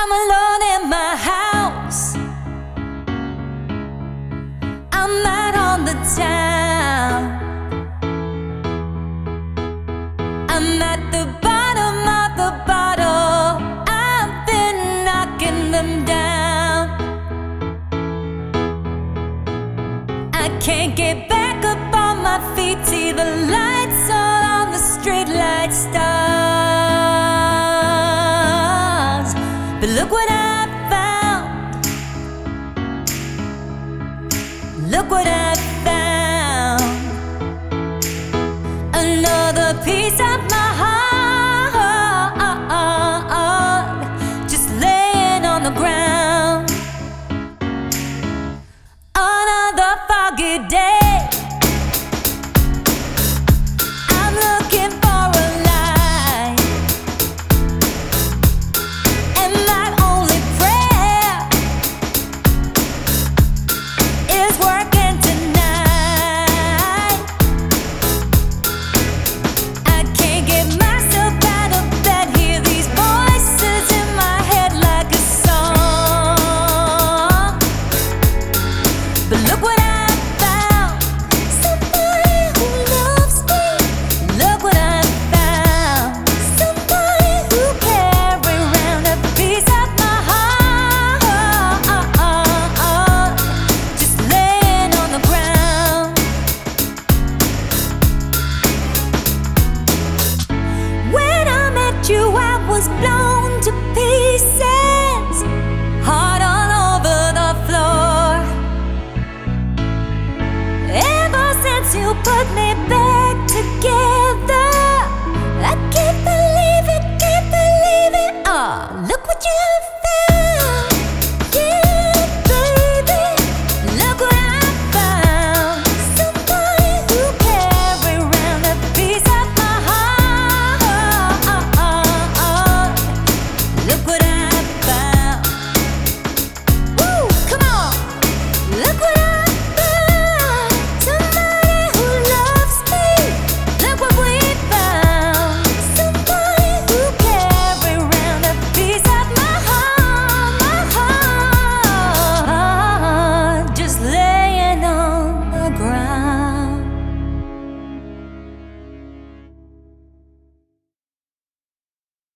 I'm alone in my house. I'm out on the town. I'm at the bottom of the bottle. I've been knocking them down. I can't get back up on my feet. See the lights all on the street like stars. But look what I found. Look what I found. Another piece of my heart, just laying on the ground. Another foggy day, I'm looking for a light, and my only prayer is working tonight. I can't get myself out of bed, hear these voices in my head like a song. But look what I found, somebody who loves me. Look what I found, somebody who carry around a piece of my heart, just laying on the ground. When I met you, I was blown to pieces, heart all over the floor. Ever since you put me back together,